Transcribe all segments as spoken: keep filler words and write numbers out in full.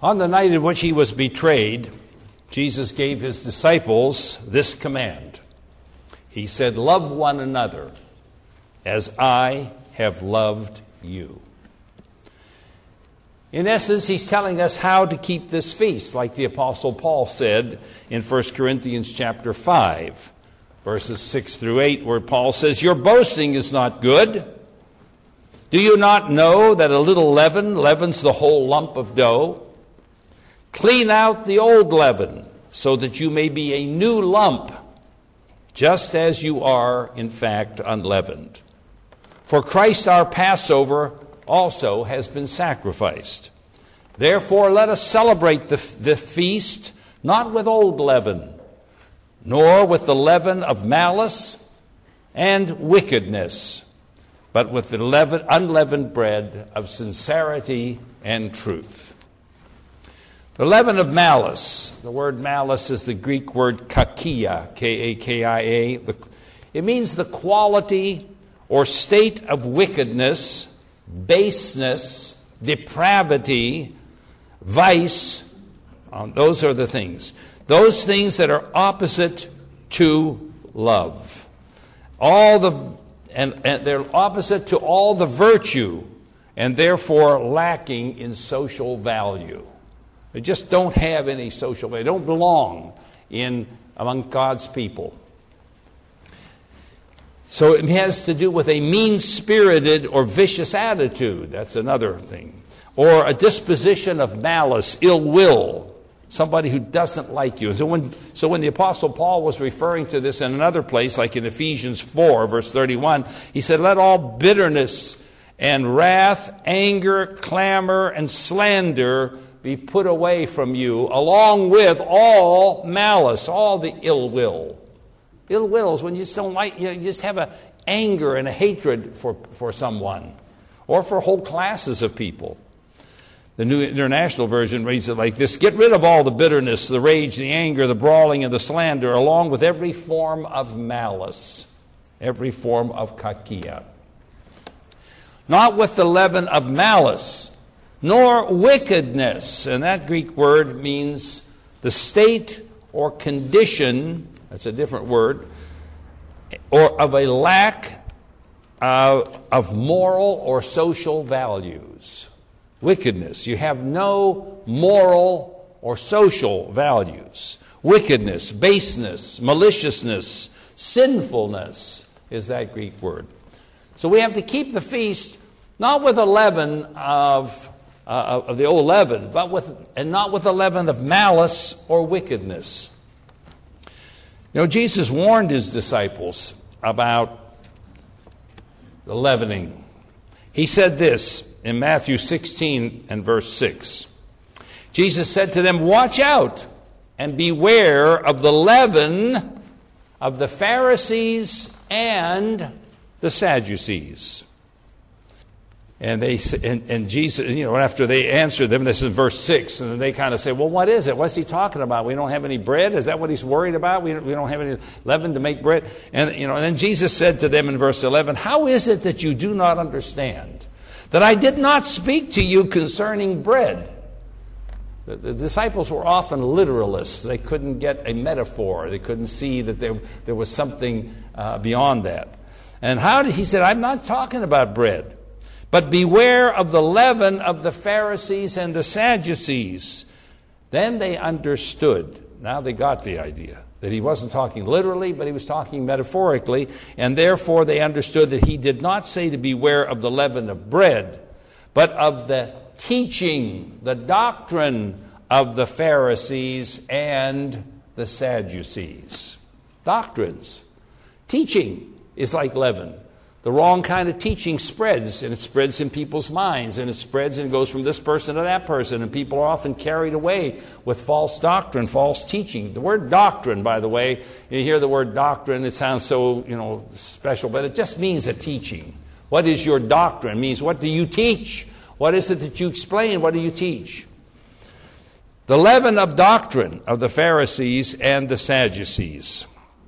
On the night in which he was betrayed, Jesus gave his disciples this command. He said, "Love one another as I have loved you." In essence, he's telling us how to keep this feast, like the Apostle Paul said in First Corinthians chapter five, verses six through eight, where Paul says, "Your boasting is not good. Do you not know that a little leaven leavens the whole lump of dough? Clean out the old leaven, so that you may be a new lump, just as you are, in fact, unleavened. For Christ our Passover also has been sacrificed. Therefore let us celebrate the, the feast, not with old leaven, nor with the leaven of malice and wickedness, but with the leaven, unleavened bread of sincerity and truth." The leaven of malice, the word malice is the Greek word kakia, K A K I A. It means the quality or state of wickedness, baseness, depravity, vice. Um, those are the things. Those things that are opposite to love. All the and, and they're opposite to all the virtue, and therefore lacking in social value. They just don't have any social value. They don't belong in among God's people. So it has to do with a mean-spirited or vicious attitude. That's another thing. Or a disposition of malice, ill will. Somebody who doesn't like you. So when, so when the Apostle Paul was referring to this in another place, like in Ephesians four, verse thirty-one, he said, "Let all bitterness and wrath, anger, clamor, and slander be put away from you, along with all malice," all the ill will. Ill will is when you just don't like, you just have a anger and a hatred for, for someone, or for whole classes of people. The New International Version reads it like this: "Get rid of all the bitterness, the rage, the anger, the brawling, and the slander, along with every form of malice," every form of kakia. "Not with the leaven of malice, nor wickedness." And that Greek word means the state or condition, that's a different word, or of a lack uh, of moral or social values. Wickedness. You have no moral or social values. Wickedness, baseness, maliciousness, sinfulness is that Greek word. So we have to keep the feast not with a leaven of Uh, of the old leaven, but with, and not with the leaven of malice or wickedness. You know, Jesus warned his disciples about the leavening. He said this in Matthew sixteen and verse six. Jesus said to them, "Watch out and beware of the leaven of the Pharisees and the Sadducees." And they and, and Jesus, you know, after they answered them, this is verse six, and they kind of say, "Well, what is it? What's he talking about? We don't have any bread? Is that what he's worried about? We don't, we don't have any leaven to make bread?" And you know, and then Jesus said to them in verse eleven, "How is it that you do not understand that I did not speak to you concerning bread?" The, the disciples were often literalists. They couldn't get a metaphor. They couldn't see that there there was something uh, beyond that. And how did he said, "I'm not talking about bread. But beware of the leaven of the Pharisees and the Sadducees." Then they understood. Now they got the idea that he wasn't talking literally, but he was talking metaphorically. And therefore they understood that he did not say to beware of the leaven of bread, but of the teaching, the doctrine of the Pharisees and the Sadducees. Doctrines. Teaching is like leaven. The wrong kind of teaching spreads, and it spreads in people's minds, and it spreads and goes from this person to that person, and people are often carried away with false doctrine, false teaching. The word doctrine, by the way, you hear the word doctrine, it sounds so, you know, special, but it just means a teaching. What is your doctrine? It means, what do you teach? What is it that you explain? What do you teach? The leaven of doctrine of the Pharisees and the Sadducees.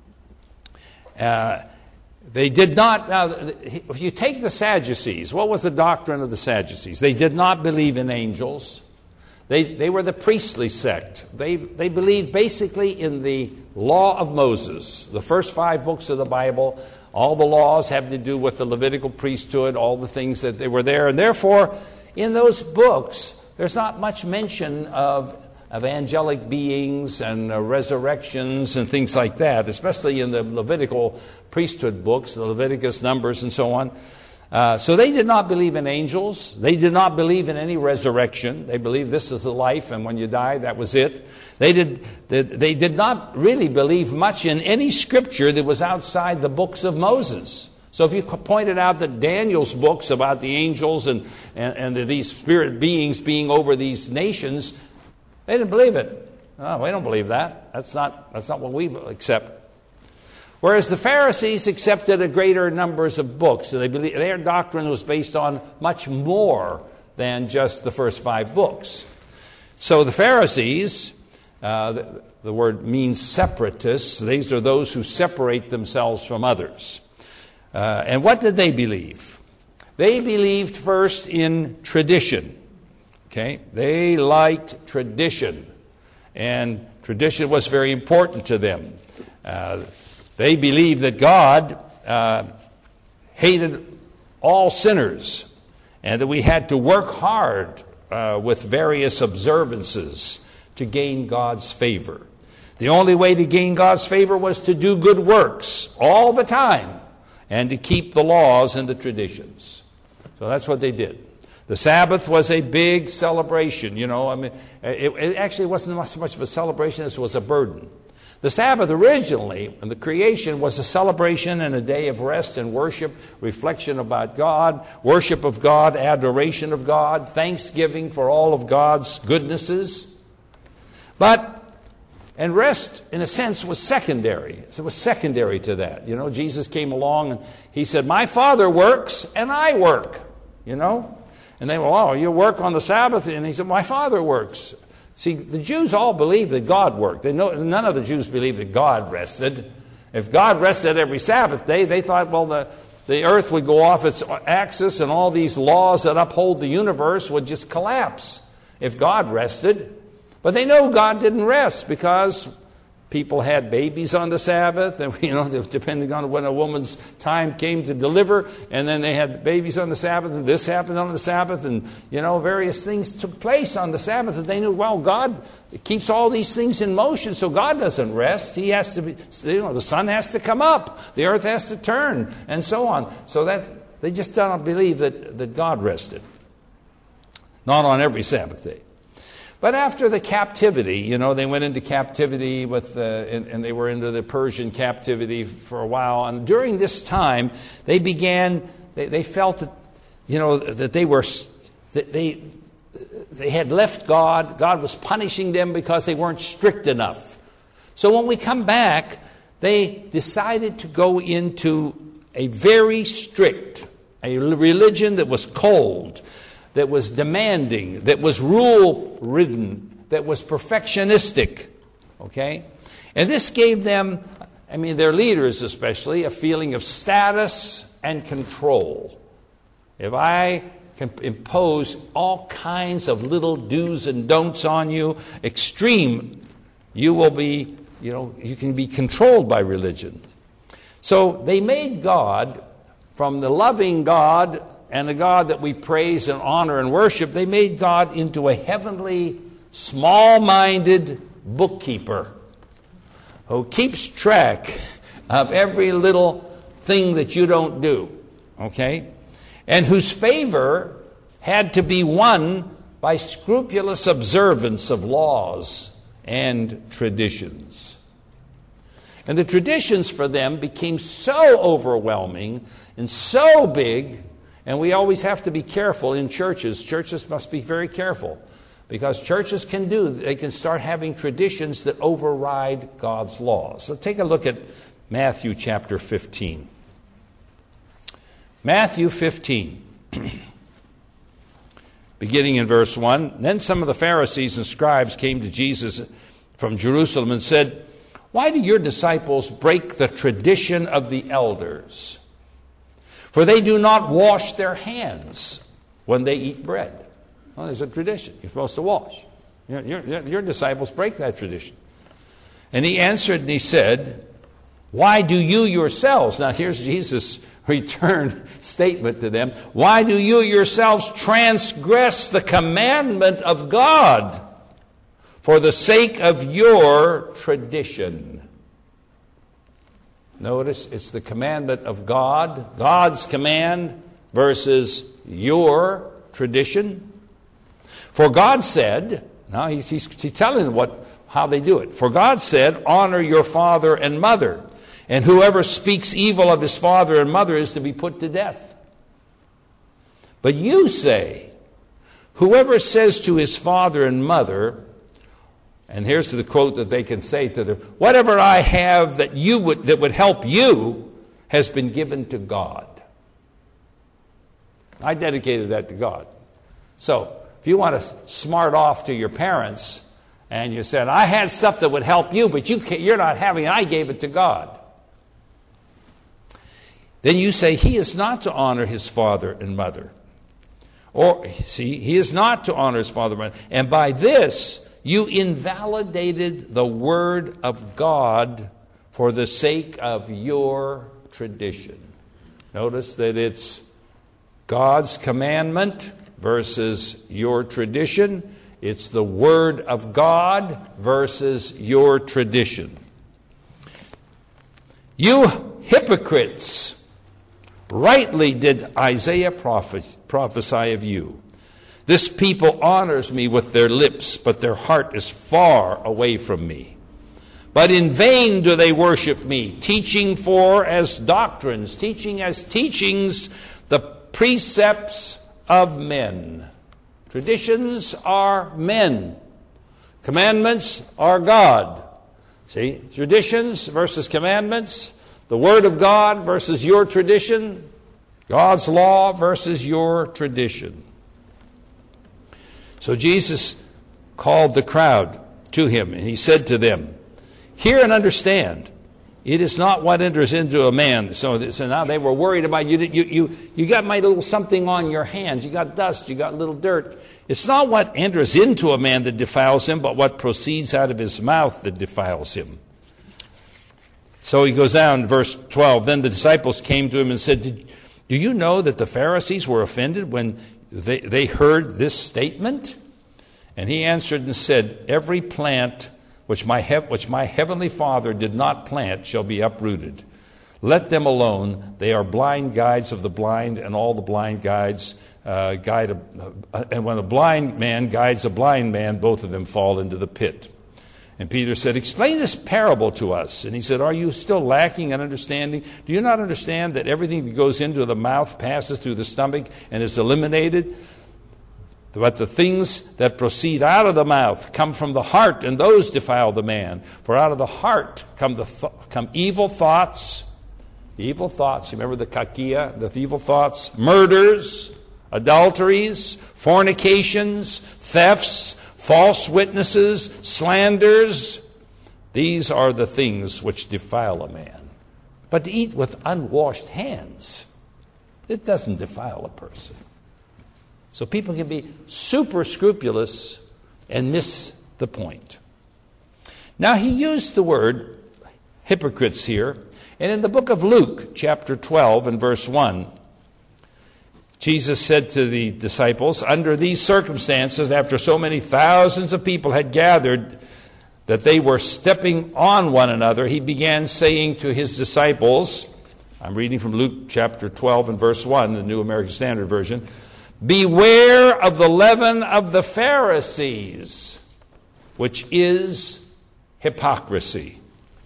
Uh, They did not, now, if you take the Sadducees, what was the doctrine of the Sadducees? They did not believe in angels. They, they were the priestly sect. They, they believed basically in the law of Moses. The first five books of the Bible, all the laws have to do with the Levitical priesthood, all the things that they were there. And therefore, in those books, there's not much mention of, of angelic beings and uh, resurrections and things like that, especially in the Levitical priesthood books, the Leviticus, Numbers, and so on. Uh, so they did not believe in angels. They did not believe in any resurrection. They believed this is the life, and when you die, that was it. They did, they, they did not really believe much in any scripture that was outside the books of Moses. So if you pointed out that Daniel's books about the angels and, and, and these spirit beings being over these nations, they didn't believe it. No, we don't believe that. That's not, that's not what we accept. Whereas the Pharisees accepted a greater numbers of books. So they believed, their doctrine was based on much more than just the first five books. So the Pharisees, uh, the, the word means separatists. These are those who separate themselves from others. Uh, and what did they believe? They believed first in tradition. Okay, they liked tradition, and tradition was very important to them. Uh, They believed that God uh, hated all sinners and that we had to work hard uh, with various observances to gain God's favor. The only way to gain God's favor was to do good works all the time and to keep the laws and the traditions. So that's what they did. The Sabbath was a big celebration. You know, I mean, it, it actually wasn't so much of a celebration as it was a burden. The Sabbath originally, in the creation, was a celebration and a day of rest and worship, reflection about God, worship of God, adoration of God, thanksgiving for all of God's goodnesses. But, and rest, in a sense, was secondary. It was secondary to that. You know, Jesus came along and he said, my Father works and I work, you know. And they were, oh, you work on the Sabbath? And he said, my Father works. See, the Jews all believed that God worked. They know, none of the Jews believed that God rested. If God rested every Sabbath day, they thought, well, the, the earth would go off its axis and all these laws that uphold the universe would just collapse if God rested. But they know God didn't rest because people had babies on the Sabbath, and you know, depending on when a woman's time came to deliver, and then they had babies on the Sabbath, and this happened on the Sabbath, and you know, various things took place on the Sabbath that they knew, well, God keeps all these things in motion, so God doesn't rest. He has to be, you know, the sun has to come up, the earth has to turn, and so on. So that they just don't believe that, that God rested. Not on every Sabbath day. But after the captivity, you know, they went into captivity with, uh, and, and they were into the Persian captivity for a while. And during this time, they began, they, they felt that, you know, that they were, that they, they had left God. God was punishing them because they weren't strict enough. So when we come back, they decided to go into a very strict, a religion that was cold, that was demanding, that was rule-ridden, that was perfectionistic, okay? And this gave them, I mean, their leaders especially, a feeling of status and control. If I can impose all kinds of little do's and don'ts on you, extreme, you will be, you know, you can be controlled by religion. So they made God, from the loving God and the God that we praise and honor and worship, they made God into a heavenly, small-minded bookkeeper who keeps track of every little thing that you don't do, okay? And whose favor had to be won by scrupulous observance of laws and traditions. And the traditions for them became so overwhelming and so big. And we always have to be careful in churches. Churches must be very careful because churches can do, they can start having traditions that override God's laws. So take a look at Matthew chapter fifteen. Matthew fifteen, beginning in verse one. Then some of the Pharisees and scribes came to Jesus from Jerusalem and said, why do your disciples break the tradition of the elders? For they do not wash their hands when they eat bread. Well, there's a tradition. You're supposed to wash. Your, your, your disciples break that tradition. And he answered and he said, why do you yourselves, now here's Jesus' return statement to them, why do you yourselves transgress the commandment of God for the sake of your tradition? Notice it's the commandment of God, God's command versus your tradition. For God said, now he's, he's, he's telling them what, how they do it. For God said, honor your father and mother, and whoever speaks evil of his father and mother is to be put to death. But you say, whoever says to his father and mother, and here's the quote that they can say to them, whatever I have that you would that would help you has been given to God. I dedicated that to God. So, if you want to smart off to your parents and you said, I had stuff that would help you, but you can't, you're not having it, I gave it to God. Then you say, he is not to honor his father and mother. Or, see, he is not to honor his father and mother. And by this, you invalidated the word of God for the sake of your tradition. Notice that it's God's commandment versus your tradition. It's the word of God versus your tradition. You hypocrites! Rightly did Isaiah prophesy of you. This people honors me with their lips, but their heart is far away from me. But in vain do they worship me, teaching for as doctrines, teaching as teachings the precepts of men. Traditions are men. Commandments are God. See, traditions versus commandments. The Word of God versus your tradition. God's law versus your tradition. So Jesus called the crowd to him, and he said to them, hear and understand, it is not what enters into a man. So, so now they were worried about you. You, you. you got my little something on your hands. You got dust. You got little dirt. It's not what enters into a man that defiles him, but what proceeds out of his mouth that defiles him. So he goes down, verse twelve. Then the disciples came to him and said, do you know that the Pharisees were offended when they, they heard this statement? And he answered and said, every plant which my, he- which my heavenly Father did not plant shall be uprooted. Let them alone. They are blind guides of the blind, and all the blind guides uh, guide a, uh, and when a blind man guides a blind man, both of them fall into the pit. And Peter said, explain this parable to us. And he said, are you still lacking in understanding? Do you not understand that everything that goes into the mouth passes through the stomach and is eliminated? But the things that proceed out of the mouth come from the heart, and those defile the man. For out of the heart come the th- come evil thoughts, evil thoughts. You remember the kakia, the evil thoughts, murders, adulteries, fornications, thefts, false witnesses, slanders. These are the things which defile a man. But to eat with unwashed hands, it doesn't defile a person. So people can be super scrupulous and miss the point. Now he used the word hypocrites here. And in the book of Luke, chapter twelve and verse one, Jesus said to the disciples, under these circumstances, after so many thousands of people had gathered that they were stepping on one another, he began saying to his disciples, I'm reading from Luke chapter twelve and verse one, the New American Standard Version, beware of the leaven of the Pharisees, which is hypocrisy.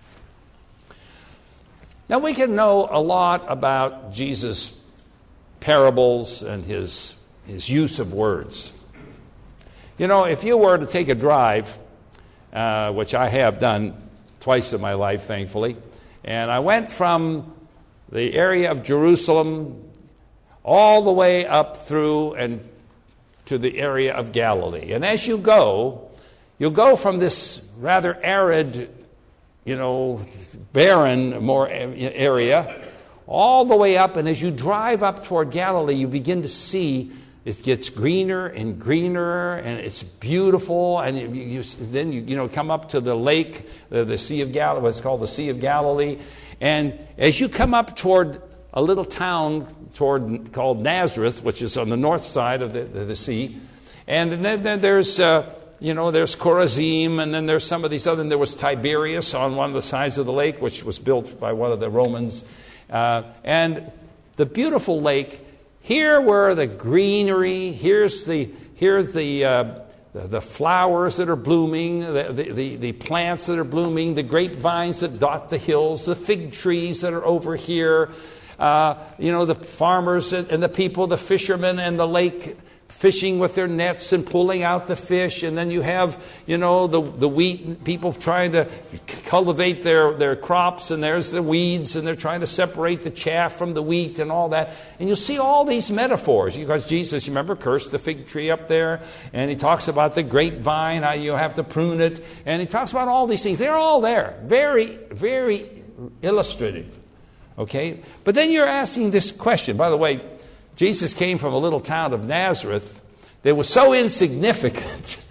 Now we can know a lot about Jesus' parables and his, his use of words. You know, if you were to take a drive, uh, which I have done twice in my life, thankfully, and I went from the area of Jerusalem all the way up through and to the area of Galilee. And as you go, you'll go from this rather arid, you know, barren more area all the way up, and as you drive up toward Galilee, you begin to see it gets greener and greener, and it's beautiful. And you, you, then you, you know come up to the lake, the, the Sea of Galilee, what's called the Sea of Galilee. And as you come up toward a little town toward called Nazareth, which is on the north side of the, the, the sea, and then, then there's uh, you know there's Chorazim, and then there's some of these other. And there was Tiberias on one of the sides of the lake, which was built by one of the Romans, uh, and the beautiful lake. Here were the greenery. Here's the here's the uh, the, the flowers that are blooming, the, the, the, the plants that are blooming, the grapevines that dot the hills, the fig trees that are over here. Uh, you know, the farmers and, and the people, the fishermen and the lake fishing with their nets and pulling out the fish. And then you have, you know, the, the wheat, people trying to cultivate their, their crops, and there's the weeds, and they're trying to separate the chaff from the wheat and all that. And you'll see all these metaphors. Because Jesus, you remember, cursed the fig tree up there, and he talks about the grapevine, how you have to prune it, and he talks about all these things. They're all there. Very, very illustrative. Okay? But then you're asking this question. By the way, Jesus came from a little town of Nazareth that was so insignificant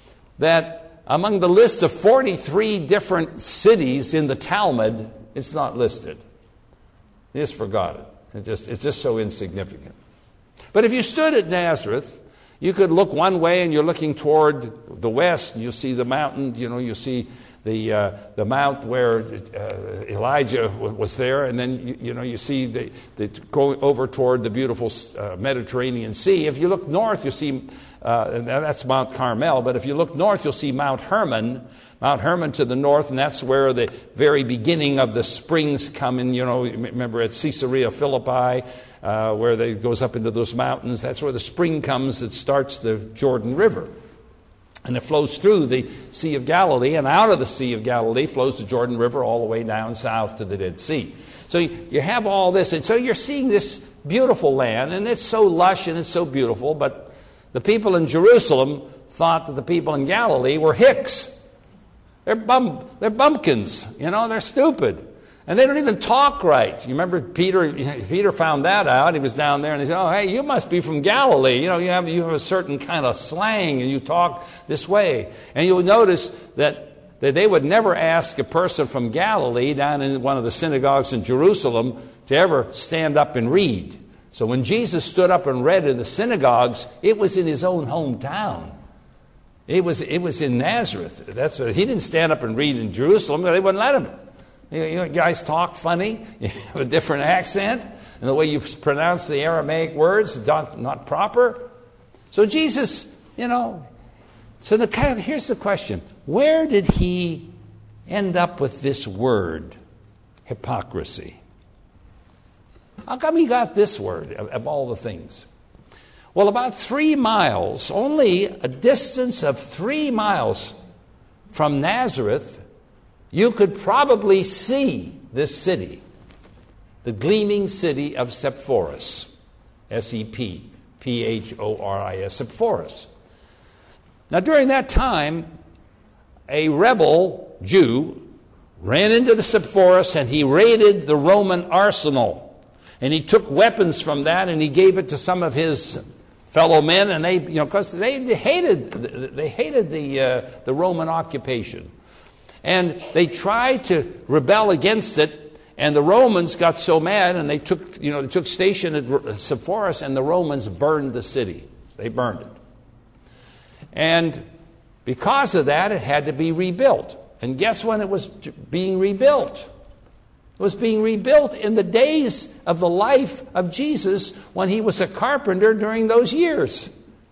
that among the list of forty-three different cities in the Talmud, it's not listed. They just forgot it. It just, it's just so insignificant. But if you stood at Nazareth, you could look one way and you're looking toward the west, and you'll see the mountain, you know, you see the uh, the mount where uh, Elijah w- was there, and then you, you know you see the, the going over toward the beautiful uh, Mediterranean Sea. If you look north, you see uh, and that's Mount Carmel. But if you look north, you'll see Mount Hermon, Mount Hermon to the north, and that's where the very beginning of the springs come in. You know, remember at Caesarea Philippi, uh, where it goes up into those mountains. That's where the spring comes that starts the Jordan River. And it flows through the Sea of Galilee, and out of the Sea of Galilee flows the Jordan River all the way down south to the Dead Sea. So you, you have all this, and so you're seeing this beautiful land, and it's so lush and it's so beautiful, but the people in Jerusalem thought that the people in Galilee were hicks. They're bum, they're bumpkins, you know, they're stupid. And they don't even talk right. You remember Peter Peter found that out. He was down there and he said, oh, hey, you must be from Galilee. You know, you have, you have a certain kind of slang and you talk this way. And you'll notice that, that they would never ask a person from Galilee down in one of the synagogues in Jerusalem to ever stand up and read. So when Jesus stood up and read in the synagogues, it was in his own hometown. It was, it was in Nazareth. That's what, he didn't stand up and read in Jerusalem. They wouldn't let him. You know, guys talk funny, you have a different accent, and the way you pronounce the Aramaic words is not, not proper. So Jesus, you know, so the, here's the question. Where did he end up with this word, hypocrisy? How come he got this word of, of all the things? Well, about three miles, only a distance of three miles from Nazareth, you could probably see this city, the gleaming city of Sepphoris, S E P, P H O R I S, Sepphoris. Now, during that time, a rebel Jew ran into the Sepphoris and he raided the Roman arsenal. And he took weapons from that and he gave it to some of his fellow men, and they, you know, because they, they hated they hated the uh, the Roman occupation. And they tried to rebel against it, and the Romans got so mad, and they took, you know, they took station at Sepphoris, and the Romans burned the city. They burned it. And because of that, it had to be rebuilt. And guess when it was being rebuilt? It was being rebuilt in the days of the life of Jesus when he was a carpenter during those years.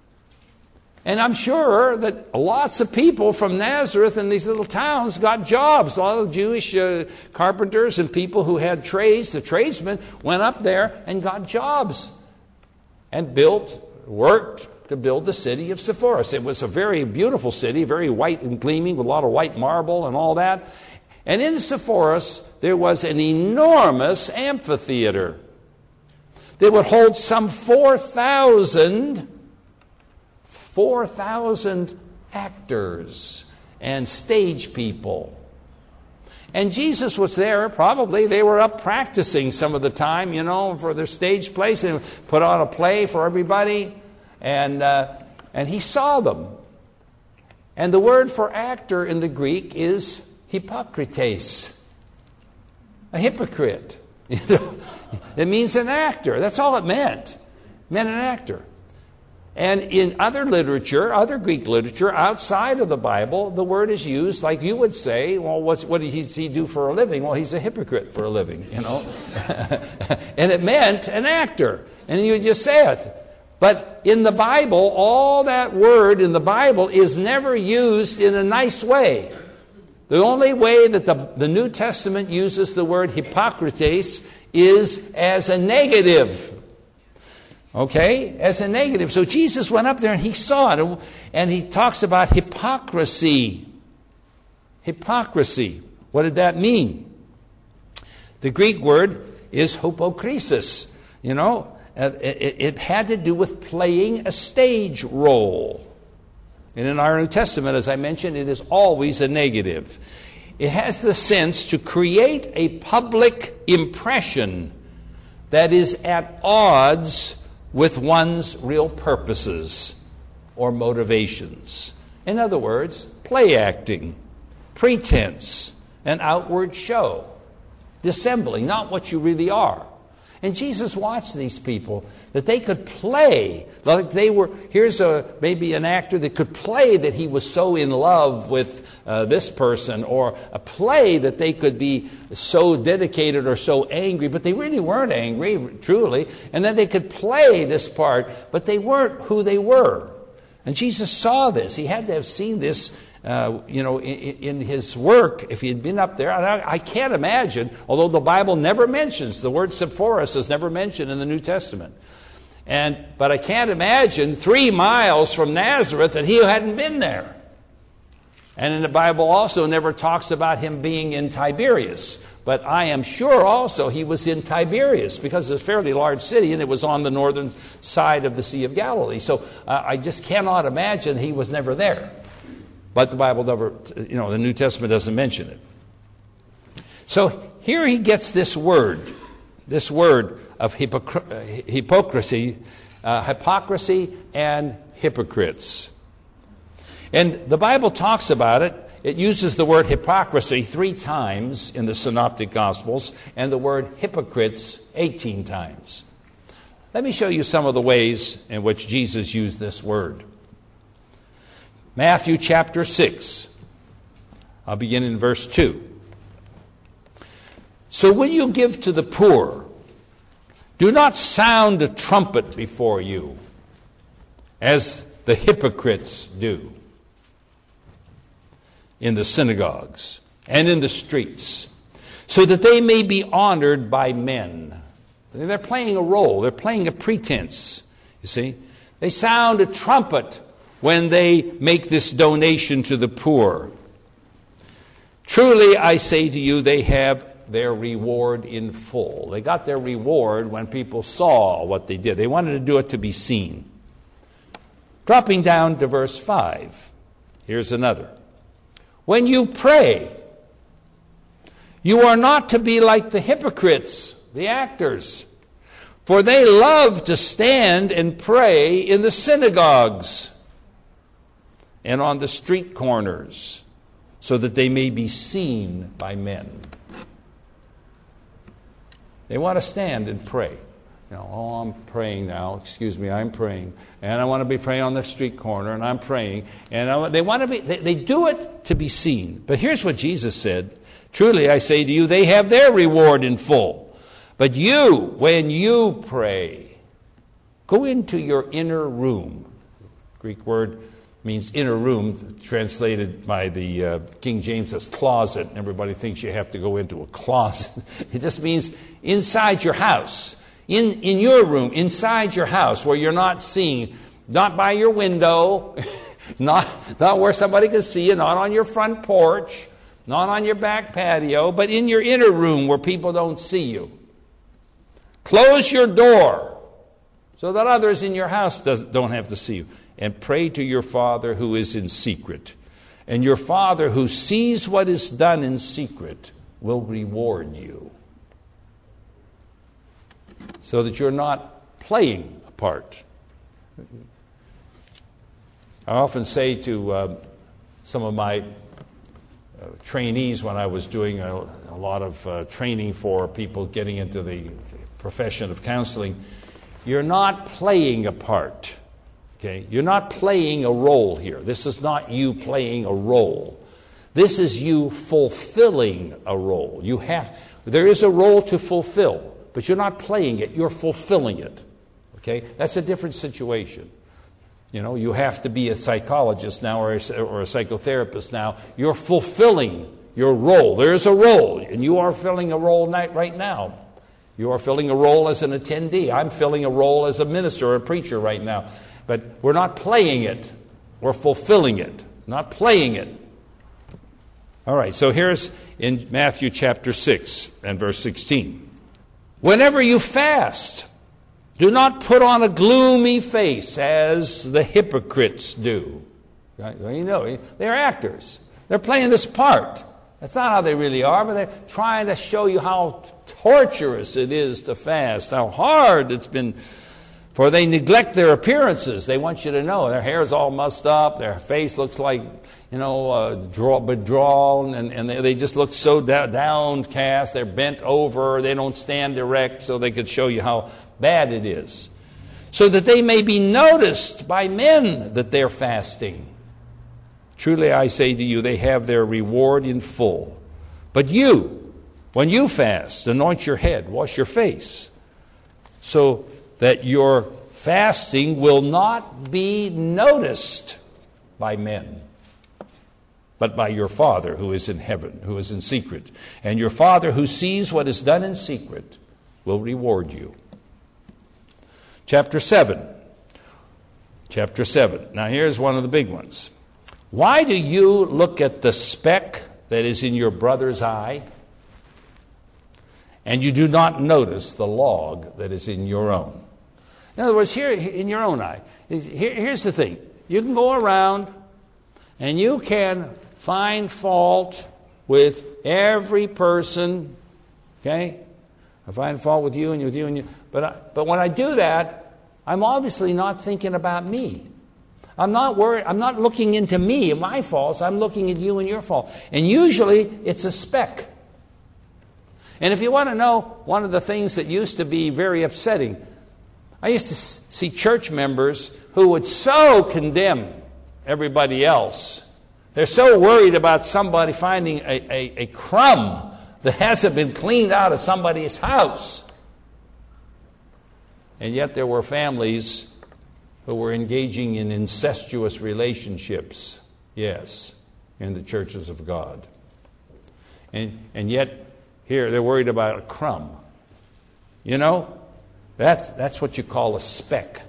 And I'm sure that lots of people from Nazareth and these little towns got jobs. A lot of Jewish uh, carpenters and people who had trades, the tradesmen, went up there and got jobs and built, worked to build the city of Sepphoris. It was a very beautiful city, very white and gleaming with a lot of white marble and all that. And in Sepphoris, there was an enormous amphitheater that would hold some four thousand four thousand actors and stage people. And Jesus was there, probably. They were up practicing some of the time, you know, for their stage plays, and put on a play for everybody. And, uh, and he saw them. And the word for actor in the Greek is hypocrites, a hypocrite. It means an actor. That's all it meant. It meant an actor. And in other literature, other Greek literature, outside of the Bible, the word is used like you would say, well, what's, what does he do for a living? Well, he's a hypocrite for a living, you know. And it meant an actor. And you just say it. But in the Bible, all that word in the Bible is never used in a nice way. The only way that the, the New Testament uses the word hypocrites is as a negative. Okay? As a negative. So Jesus went up there and he saw it. And he talks about hypocrisy. Hypocrisy. What did that mean? The Greek word is hypokrisis. You know, it, it had to do with playing a stage role. And in our New Testament, as I mentioned, it is always a negative. It has the sense to create a public impression that is at odds with one's real purposes or motivations. In other words, play acting, pretense, an outward show, dissembling, not what you really are. And Jesus watched these people, that they could play, like they were, here's a maybe an actor that could play that he was so in love with uh, this person, or a play that they could be so dedicated or so angry, but they really weren't angry, truly, and then they could play this part, but they weren't who they were. And Jesus saw this. He had to have seen this Uh, you know, in, in his work, if he had been up there. And I, I can't imagine, although the Bible never mentions, the word Sepphoris is never mentioned in the New Testament. And but I can't imagine three miles from Nazareth that he hadn't been there. And in the Bible also never talks about him being in Tiberias. But I am sure also he was in Tiberias, because it's a fairly large city and it was on the northern side of the Sea of Galilee. So uh, I just cannot imagine he was never there. But the Bible never, you know, the New Testament doesn't mention it. So here he gets this word, this word of hypocr- hypocrisy, uh, hypocrisy and hypocrites. And the Bible talks about it. It uses the word hypocrisy three times in the Synoptic Gospels, and the word hypocrites eighteen times. Let me show you some of the ways in which Jesus used this word. Matthew chapter six. I'll begin in verse two. So when you give to the poor, do not sound a trumpet before you, as the hypocrites do in the synagogues and in the streets, so that they may be honored by men. They're playing a role. They're playing a pretense, you see. They sound a trumpet when they make this donation to the poor. Truly, I say to you, they have their reward in full. They got their reward when people saw what they did. They wanted to do it to be seen. Dropping down to verse five, here's another. When you pray, you are not to be like the hypocrites, the actors, for they love to stand and pray in the synagogues and on the street corners, so that they may be seen by men. They want to stand and pray. You know, oh, I'm praying now. Excuse me, I'm praying. And I want to be praying on the street corner, and I'm praying. And I, they want to be, they, they do it to be seen. But here's what Jesus said. Truly, I say to you, they have their reward in full. But you, when you pray, go into your inner room. Greek word means inner room, translated by the uh, King James as closet. Everybody thinks you have to go into a closet. It just means inside your house, in, in your room, inside your house, where you're not seeing, not by your window, not, not where somebody can see you, not on your front porch, not on your back patio, but in your inner room where people don't see you. Close your door so that others in your house does, don't have to see you. And pray to your Father who is in secret. And your Father who sees what is done in secret will reward you. So that you're not playing a part. I often say to uh, some of my uh, trainees when I was doing a, a lot of uh, training for people getting into the profession of counseling, you're not playing a part. Okay? You're not playing a role here. This is not you playing a role. This is you fulfilling a role. You have, there is a role to fulfill, but you're not playing it. You're fulfilling it. Okay? That's a different situation. You know, you have to be a psychologist now or a, or a psychotherapist now. You're fulfilling your role. There is a role, and you are filling a role right now. You are filling a role as an attendee. I'm filling a role as a minister or a preacher right now. But we're not playing it. We're fulfilling it, not playing it. All right, so here's in Matthew chapter six and verse sixteen. Whenever you fast, do not put on a gloomy face as the hypocrites do. Right? You know, they're actors. They're playing this part. That's not how they really are, but they're trying to show you how torturous it is to fast, how hard it's been. For they neglect their appearances. They want you to know their hair is all mussed up, their face looks like, you know, uh, draw, bedrawn, and, and they, they just look so da- downcast. They're bent over. They don't stand erect, so they could show you how bad it is. So that they may be noticed by men that they're fasting. Truly I say to you, they have their reward in full. But you, when you fast, anoint your head, wash your face, so that your fasting will not be noticed by men, but by your Father who is in heaven, who is in secret. And your Father who sees what is done in secret will reward you. Chapter seven. Chapter seven. Now here's one of the big ones. Why do you look at the speck that is in your brother's eye, and you do not notice the log that is in your own? In other words, here in your own eye. Here, here's the thing. You can go around and you can find fault with every person. Okay? I find fault with you and with you and you. But, I, but when I do that, I'm obviously not thinking about me. I'm not worried. I'm not looking into me and my faults. I'm looking at you and your fault. And usually it's a speck. And if you want to know one of the things that used to be very upsetting, I used to see church members who would so condemn everybody else. They're so worried about somebody finding a, a, a crumb that hasn't been cleaned out of somebody's house. And yet there were families who were engaging in incestuous relationships, yes, in the churches of God. And, and yet here they're worried about a crumb. You know? That's, that's what you call a speck.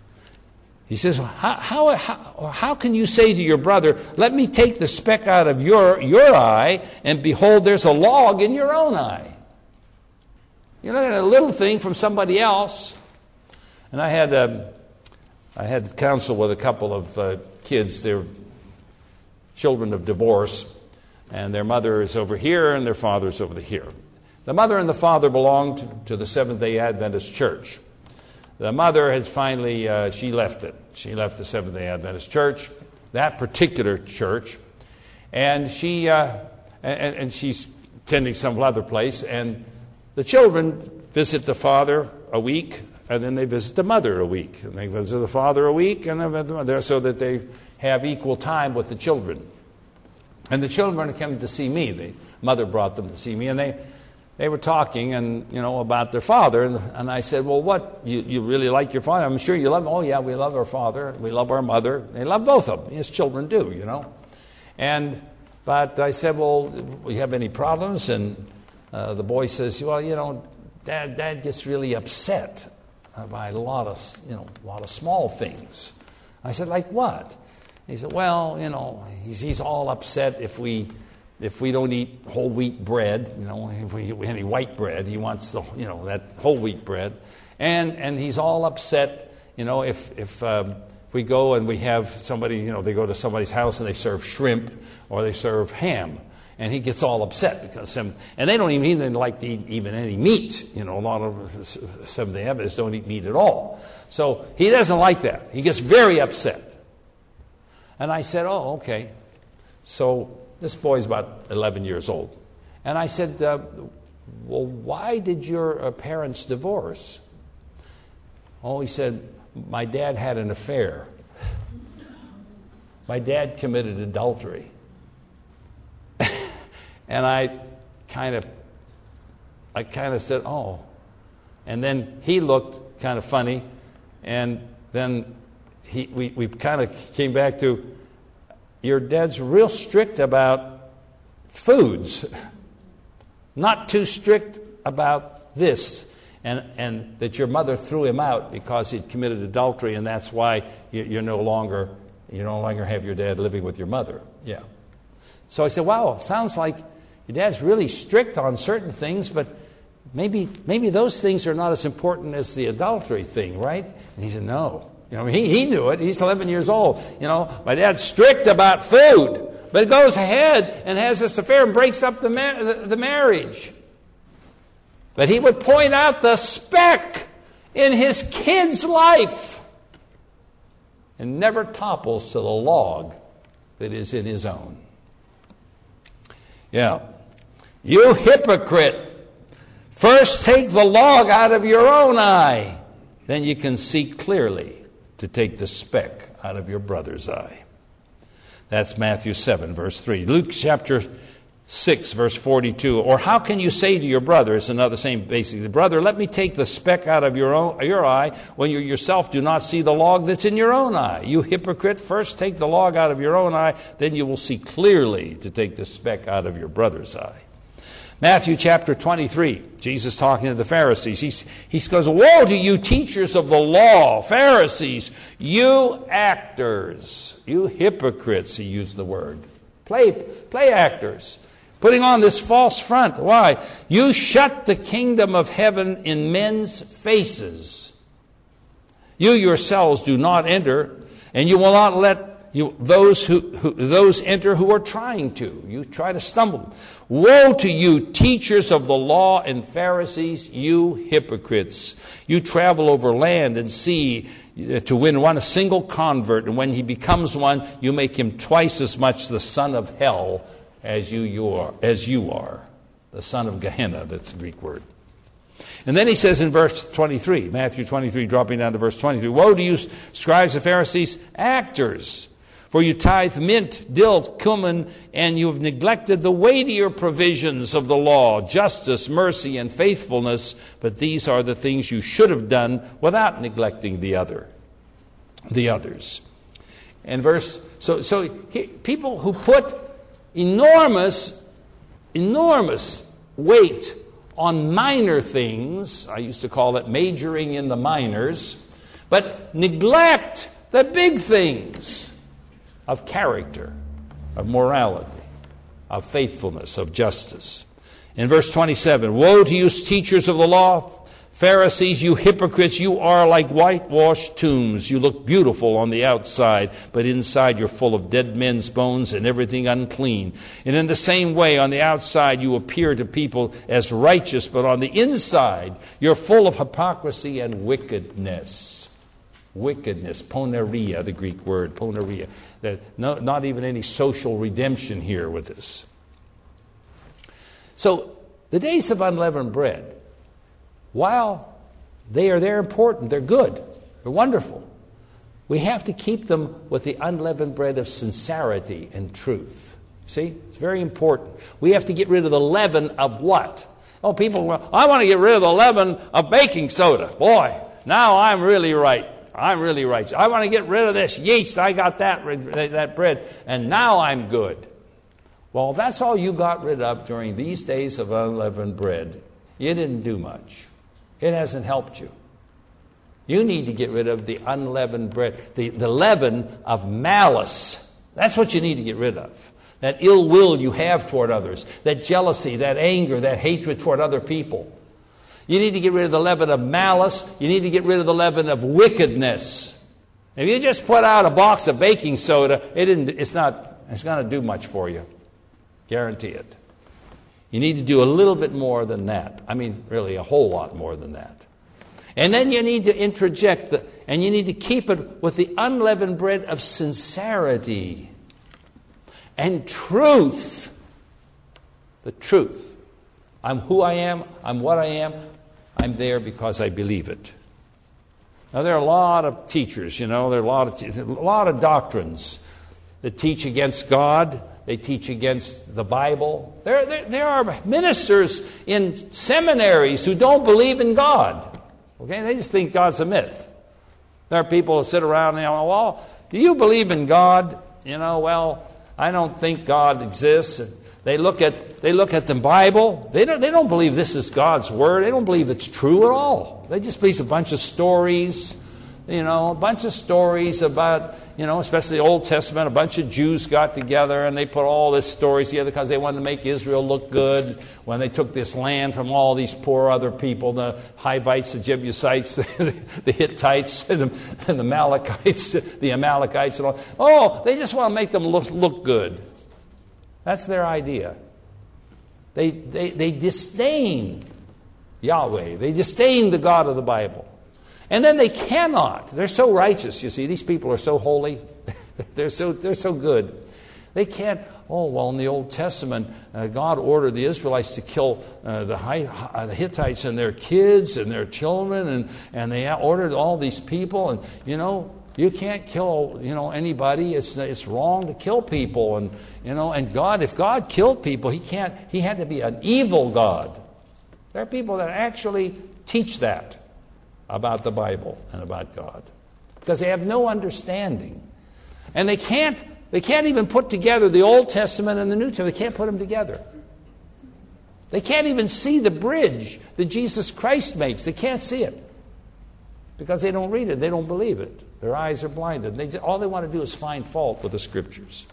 He says, how, how, how, how can you say to your brother, let me take the speck out of your, your eye, and behold, there's a log in your own eye? You're looking at a little thing from somebody else. And I had, um, I had counsel with a couple of uh, kids. They're children of divorce, and their mother is over here, and their father is over here. The mother and the father belonged to, to the Seventh-day Adventist Church. The mother has finally, uh, she left it. She left the Seventh-day Adventist Church, that particular church, and she uh, and, and she's attending some other place. And the children visit the father a week, and then they visit the mother a week, and they visit the father a week, and then the mother, so that they have equal time with the children. And the children came to see me. The mother brought them to see me, and they. They were talking, and you know, about their father, and, and I said, "Well, what you, you really like your father? I'm sure you love him." "Oh, yeah, we love our father. We love our mother." They love both of them, as children do, you know. And but I said, "Well, do you have any problems?" And uh, the boy says, "Well, you know, Dad, Dad gets really upset by a lot of, you know, a lot of small things." I said, "Like what?" He said, "Well, you know, he's he's all upset if we." If we don't eat whole wheat bread, you know, if we eat any white bread, he wants the, you know, that whole wheat bread, and and he's all upset, you know, if if um, if we go and we have somebody, you know, they go to somebody's house and they serve shrimp or they serve ham, and he gets all upset because some, and they don't even even like to eat even any meat, you know, a lot of Seventh-day Adventists don't eat meat at all, so he doesn't like that. He gets very upset. And I said, oh, okay. So this boy's about eleven years old. And I said, uh, well, why did your uh, parents divorce? Oh, he said, my dad had an affair. My dad committed adultery. And I kind of, I kind of said, oh. And then he looked kind of funny. And then he, we, we kind of came back to, your dad's real strict about foods. Not too strict about this. And, and that your mother threw him out because he'd committed adultery, and that's why you, you're no longer, you no longer have your dad living with your mother. Yeah. So I said, wow, sounds like your dad's really strict on certain things, but maybe maybe those things are not as important as the adultery thing, right? And he said, no. You know, he, he knew it. He's eleven years old. You know, my dad's strict about food, but goes ahead and has this affair and breaks up the, ma- the, the marriage. But he would point out the speck in his kid's life and never topples to the log that is in his own. Yeah. You hypocrite, first take the log out of your own eye, then you can see clearly to take the speck out of your brother's eye. That's Matthew seven, verse three. Luke chapter six, verse forty-two. Or how can you say to your brother, it's another same basically, brother, let me take the speck out of your own your eye when you yourself do not see the log that's in your own eye. You hypocrite, first take the log out of your own eye, then you will see clearly to take the speck out of your brother's eye. Matthew chapter twenty-three, Jesus talking to the Pharisees. He, he goes, woe to you teachers of the law, Pharisees, you actors, you hypocrites, he used the word. Play, play actors, putting on this false front. Why? You shut the kingdom of heaven in men's faces. You yourselves do not enter, and you will not let you, those who, who those enter who are trying to. You try to stumble. Woe to you, teachers of the law and Pharisees, you hypocrites. You travel over land and sea to win one a single convert, and when he becomes one, you make him twice as much the son of hell as you, you are, as you are. The son of Gehenna, that's the Greek word. And then he says in verse twenty-three, Matthew twenty-three, dropping down to verse twenty-three, woe to you, scribes and Pharisees, actors! For you tithe mint, dill, cumin, and you have neglected the weightier provisions of the law, justice, mercy, and faithfulness. But these are the things you should have done without neglecting the other, the others. And verse so so he, people who put enormous, enormous weight on minor things, I used to call it majoring in the minors, but neglect the big things. Of character, of morality, of faithfulness, of justice. In verse twenty-seven, woe to you teachers of the law, Pharisees, you hypocrites, you are like whitewashed tombs. You look beautiful on the outside, but inside you're full of dead men's bones and everything unclean. And in the same way, on the outside you appear to people as righteous, but on the inside you're full of hypocrisy and wickedness. Wickedness, poneria, the Greek word, poneria. That no, not even any social redemption here with this. So, the days of unleavened bread, while they are they're important, they're good, they're wonderful, we have to keep them with the unleavened bread of sincerity and truth. See, it's very important. We have to get rid of the leaven of what? Oh, people, I want to get rid of the leaven of baking soda. Boy, now I'm really right. I'm really righteous. I want to get rid of this yeast. I got that, that bread, and now I'm good. Well, if that's all you got rid of during these days of unleavened bread, you didn't do much. It hasn't helped you. You need to get rid of the unleavened bread, the, the leaven of malice. That's what you need to get rid of. That ill will you have toward others, that jealousy, that anger, that hatred toward other people. You need to get rid of the leaven of malice. You need to get rid of the leaven of wickedness. If you just put out a box of baking soda, it didn't, it's not, it's going to do much for you. Guarantee it. You need to do a little bit more than that. I mean, really, a whole lot more than that. And then you need to interject, the, and you need to keep it with the unleavened bread of sincerity and truth. The truth. I'm who I am. I'm what I am. I'm there because I believe it. Now, there are a lot of teachers, you know, there are a lot of, a lot of doctrines that teach against God. They teach against the Bible. There, there, there are ministers in seminaries who don't believe in God. Okay, they just think God's a myth. There are people who sit around and, you know, well, do you believe in God? You know, well, I don't think God exists. And they look at they look at the Bible. They don't they don't believe this is God's word. They don't believe it's true at all. They just believe a bunch of stories, you know, a bunch of stories about, you know, especially the Old Testament. A bunch of Jews got together and they put all these stories together because they wanted to make Israel look good when they took this land from all these poor other people, the Hivites, the Jebusites, the, the Hittites, and the, and the Amalekites, the Amalekites, and all. Oh, they just want to make them look look good. That's their idea. They, they, they disdain Yahweh. They disdain the God of the Bible. And then they cannot. They're so righteous, you see. These people are so holy. they're so they're so good. They can't, oh, well, in the Old Testament, uh, God ordered the Israelites to kill uh, the, uh, the Hittites and their kids and their children, and, and they ordered all these people. And, you know, you can't kill, you know, anybody. It's it's wrong to kill people. And, you know, and God, if God killed people, he can't, he had to be an evil God. There are people that actually teach that about the Bible and about God, because they have no understanding. And they can't they can't even put together the Old Testament and the New Testament. They can't put them together. They can't even see the bridge that Jesus Christ makes. They can't see it because they don't read it. They don't believe it. Their eyes are blinded. They just, all they want to do is find fault with the Scriptures.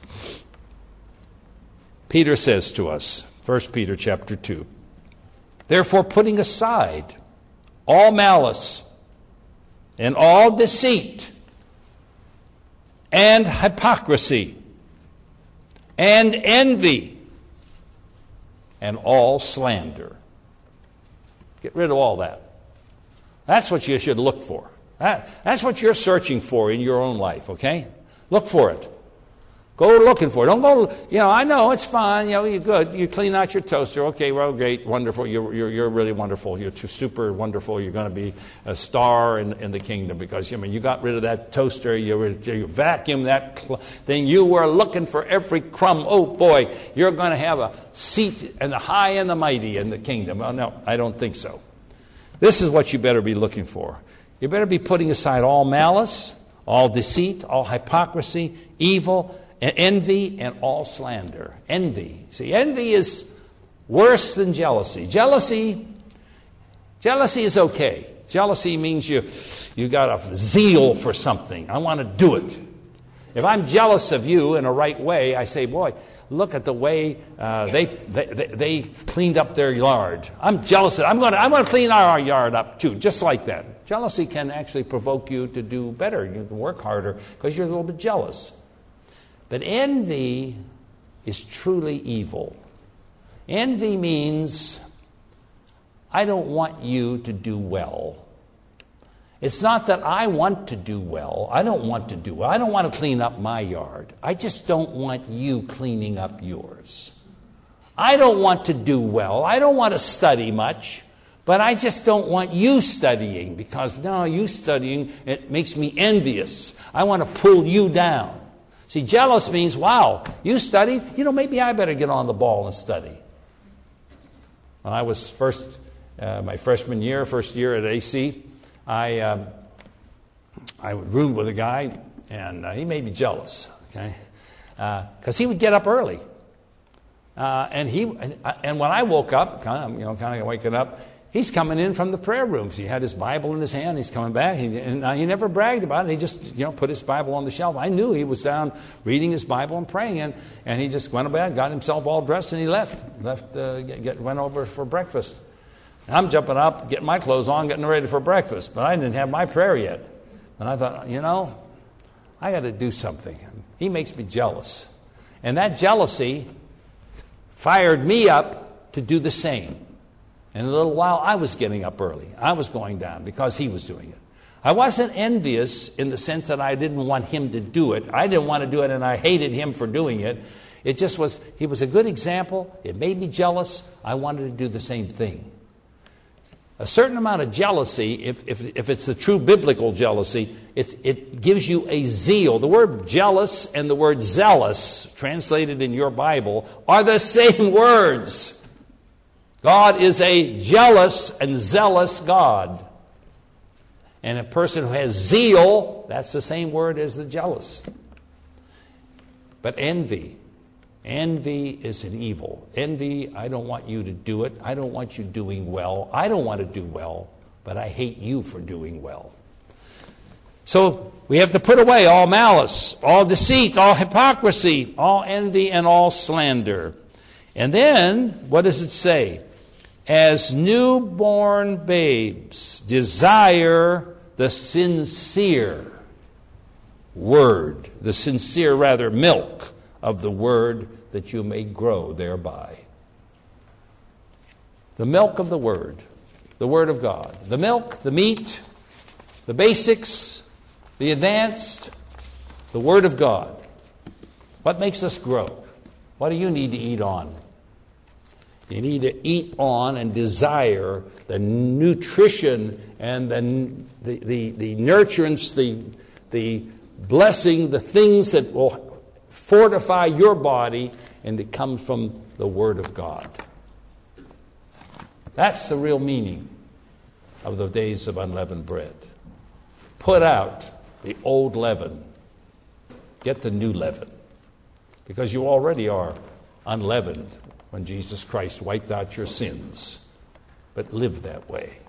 Peter says to us, First Peter chapter two, therefore, putting aside all malice and all deceit and hypocrisy and envy and all slander. Get rid of all that. That's what you should look for. That, that's what you're searching for in your own life, okay? Look for it. Go looking for it. Don't go, you know, I know, it's fine. You know, you're good. You clean out your toaster. Okay, well, great, wonderful. You're, you're, you're really wonderful. You're super wonderful. You're going to be a star in, in the kingdom because, I mean, you got rid of that toaster. You, you vacuumed that cl- thing. You were looking for every crumb. Oh, boy, you're going to have a seat in the high and the mighty in the kingdom. Oh, no, I don't think so. This is what you better be looking for. You better be putting aside all malice, all deceit, all hypocrisy, evil, and envy, and all slander. Envy. See, envy is worse than jealousy. Jealousy, jealousy is okay. Jealousy means you you got a zeal for something. I want to do it. If I'm jealous of you in a right way, I say, boy, look at the way uh, they, they they cleaned up their yard. I'm jealous of it. I'm going to I'm going to clean our yard up too, just like that. Jealousy can actually provoke you to do better. You can work harder because you're a little bit jealous. But envy is truly evil. Envy means I don't want you to do well. It's not that I want to do well. I don't want to do well. I don't want to clean up my yard. I just don't want you cleaning up yours. I don't want to do well. I don't want to study much. But I just don't want you studying because, no, you studying, it makes me envious. I want to pull you down. See, jealous means, wow, you studied? You know, maybe I better get on the ball and study. When I was first, uh, my freshman year, first year at A C, I um, I roomed with a guy, and uh, he made me jealous, okay? Because uh, he would get up early. Uh, and he and, and when I woke up, kind of, you know, kind of waking up, he's coming in from the prayer rooms. He had his Bible in his hand. He's coming back. He, and uh, he never bragged about it. He just, you know, put his Bible on the shelf. I knew he was down reading his Bible and praying. And, and he just went to bed, got himself all dressed, and he left. Left, uh, get, get, went over for breakfast. And I'm jumping up, getting my clothes on, getting ready for breakfast. But I didn't have my prayer yet. And I thought, you know, I got to do something. He makes me jealous. And that jealousy fired me up to do the same. And in a little while, I was getting up early. I was going down because he was doing it. I wasn't envious in the sense that I didn't want him to do it. I didn't want to do it, and I hated him for doing it. It just was, he was a good example. It made me jealous. I wanted to do the same thing. A certain amount of jealousy, if, if, if it's the true biblical jealousy, it, it gives you a zeal. The word jealous and the word zealous, translated in your Bible, are the same words. God is a jealous and zealous God. And a person who has zeal, that's the same word as the jealous. But envy. Envy is an evil. Envy, I don't want you to do it. I don't want you doing well. I don't want to do well, but I hate you for doing well. So we have to put away all malice, all deceit, all hypocrisy, all envy, and all slander. And then, what does it say? As newborn babes, desire the sincere word, the sincere, rather, milk of the word, that you may grow thereby. The milk of the word, the word of God. The milk, the meat, the basics, the advanced, the word of God. What makes us grow? What do you need to eat on? You need to eat on and desire the nutrition and the, the, the, the nurturance, the, the blessing, the things that will fortify your body, and that come from the Word of God. That's the real meaning of the days of unleavened bread. Put out the old leaven. Get the new leaven. Because you already are unleavened when Jesus Christ wiped out your sins. But live that way.